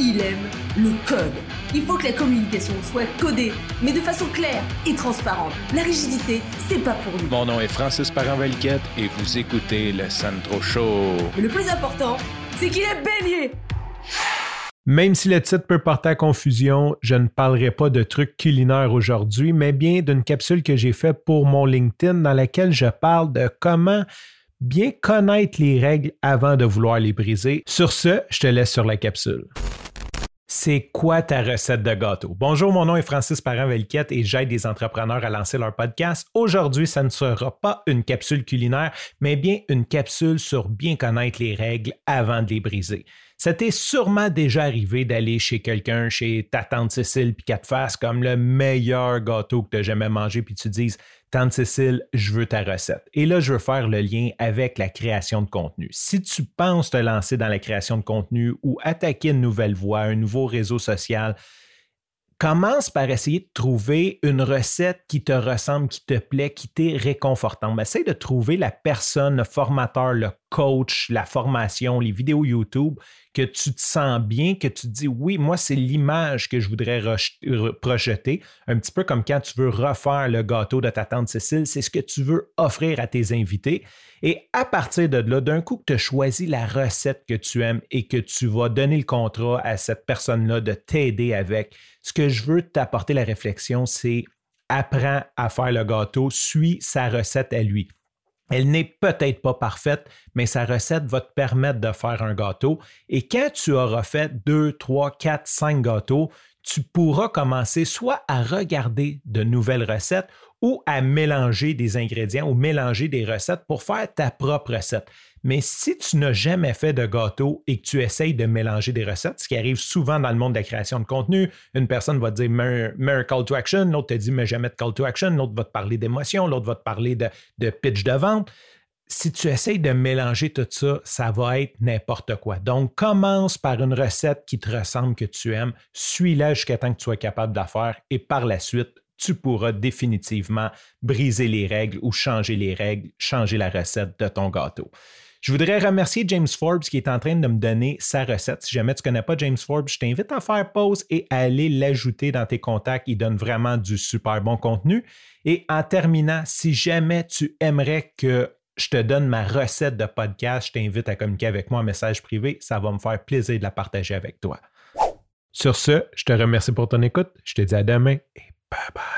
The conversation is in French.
il aime le code. Il faut que la communication soit codée, mais de façon claire et transparente. La rigidité, c'est pas pour nous. Mon nom est Francis Parent-Valquette et vous écoutez le Sandro Show. Mais le plus important, c'est qu'il est bélier. Même si le titre peut porter à confusion, je ne parlerai pas de trucs culinaires aujourd'hui, mais bien d'une capsule que j'ai faite pour mon LinkedIn dans laquelle je parle de comment bien connaître les règles avant de vouloir les briser. Sur ce, je te laisse sur la capsule. C'est quoi ta recette de gâteau? Bonjour, mon nom est Francis Parent-Valquette et j'aide des entrepreneurs à lancer leur podcast. Aujourd'hui, ça ne sera pas une capsule culinaire, mais bien une capsule sur bien connaître les règles avant de les briser. Ça t'est sûrement déjà arrivé d'aller chez quelqu'un, chez ta tante Cécile, puis qu'elle te fasse comme le meilleur gâteau que tu as jamais mangé, puis tu dises « Tante Cécile, je veux ta recette ». Et là, je veux faire le lien avec la création de contenu. Si tu penses te lancer dans la création de contenu ou attaquer une nouvelle voie, un nouveau réseau social, commence par essayer de trouver une recette qui te ressemble, qui te plaît, qui t'est réconfortante. Essaye de trouver la personne, le formateur, le coach, la formation, les vidéos YouTube, que tu te sens bien, que tu te dis, oui, moi, c'est l'image que je voudrais projeter. Un petit peu comme quand tu veux refaire le gâteau de ta tante Cécile, c'est ce que tu veux offrir à tes invités. Et à partir de là, d'un coup que tu as choisi la recette que tu aimes et que tu vas donner le contrat à cette personne-là de t'aider avec, ce que je veux t'apporter la réflexion, c'est apprends à faire le gâteau, suis sa recette à lui. Elle n'est peut-être pas parfaite, mais sa recette va te permettre de faire un gâteau. Et quand tu auras fait 2, 3, 4, 5 gâteaux, tu pourras commencer soit à regarder de nouvelles recettes ou à mélanger des ingrédients ou mélanger des recettes pour faire ta propre recette. Mais si tu n'as jamais fait de gâteau et que tu essayes de mélanger des recettes, ce qui arrive souvent dans le monde de la création de contenu, une personne va te dire mets un call to action, l'autre te dit mets jamais de call to action, l'autre va te parler d'émotion, l'autre va te parler de pitch de vente. Si tu essayes de mélanger tout ça, ça va être n'importe quoi. Donc, commence par une recette qui te ressemble, que tu aimes, suis-la jusqu'à temps que tu sois capable de la faire et par la suite, tu pourras définitivement briser les règles ou changer les règles, changer la recette de ton gâteau. Je voudrais remercier James Forbes qui est en train de me donner sa recette. Si jamais tu ne connais pas James Forbes, je t'invite à faire pause et à aller l'ajouter dans tes contacts. Il donne vraiment du super bon contenu. Et en terminant, si jamais tu aimerais que je te donne ma recette de podcast, je t'invite à communiquer avec moi en message privé. Ça va me faire plaisir de la partager avec toi. Sur ce, je te remercie pour ton écoute. Je te dis à demain et bye bye.